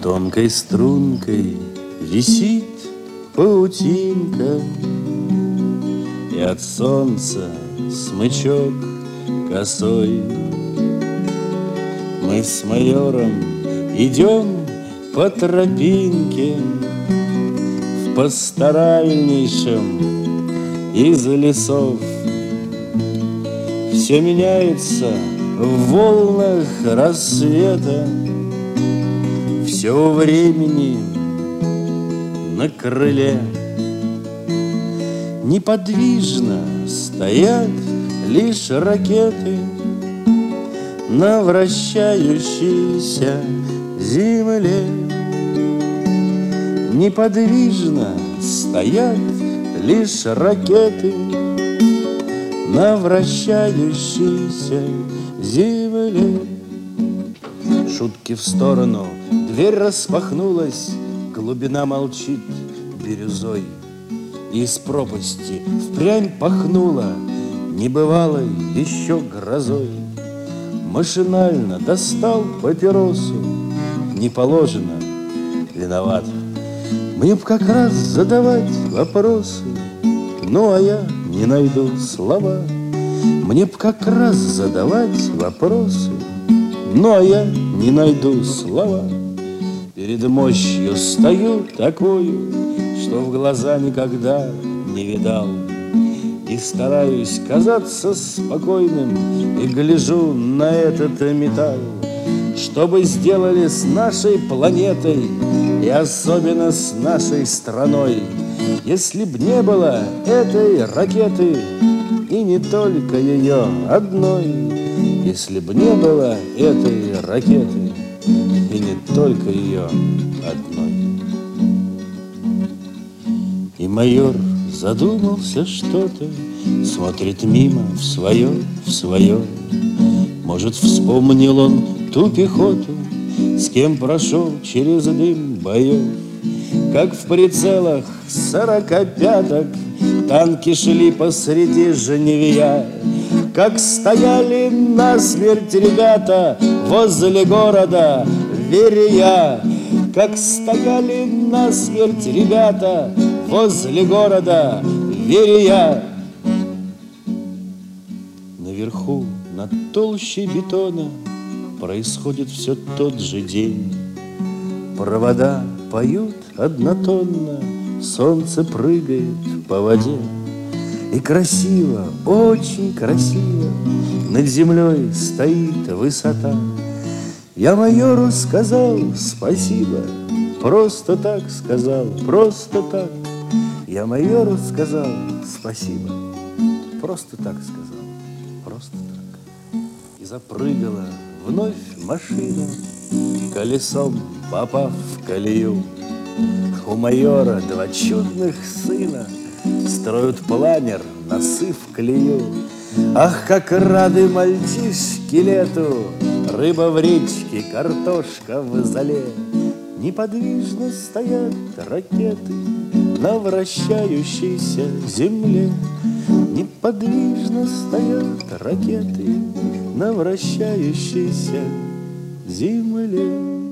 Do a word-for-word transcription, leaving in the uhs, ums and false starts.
Тонкой стрункой висит паутинка, и от солнца смычок косой. Мы с майором идем по тропинке в пасторальнейшем из лесов. Все меняется в волнах рассвета, все у времени на крыле. Неподвижно стоят лишь ракеты на вращающейся земле. Неподвижно стоят лишь ракеты на вращающейся земле. Шутки в сторону, дверь распахнулась, глубина молчит бирюзой. И из пропасти впрямь пахнуло небывалой еще грозой. Машинально достал папиросу, не положено, виноват. Мне б как раз задавать вопросы, ну а я не найду слова. Мне б как раз задавать вопросы, ну а я не найду слова. Перед мощью стою такою, что в глаза никогда не видал, и стараюсь казаться спокойным, и гляжу на этот металл. Что бы сделали с нашей планетой, и особенно с нашей страной, если б не было этой ракеты, и не только ее одной? Если б не было этой ракеты, и не только ее одной. И майор задумался что-то, смотрит мимо в свое, в свое. Может, вспомнил он ту пехоту, с кем прошел через дым боев. Как в прицелах сорокопяток танки шли посреди жнивья, как стояли насмерть ребята возле города Верея, как стояли насмерть ребята возле города Верея. Наверху, над толщей бетона, происходит все тот же день. Провода поют однотонно, солнце прыгает по воде. И красиво, очень красиво над землей стоит высота. Я майору сказал спасибо, просто так сказал, просто так. Я майору сказал спасибо, просто так сказал, просто так. И запрыгала вновь машина, колесом попав в колею. У майора два чудных сына строят планер, носы в клею. Ах, как рады мальчишки лету, рыба в речке, картошка в зале. Неподвижно стоят ракеты на вращающейся земле. Неподвижно стоят ракеты на вращающейся земле.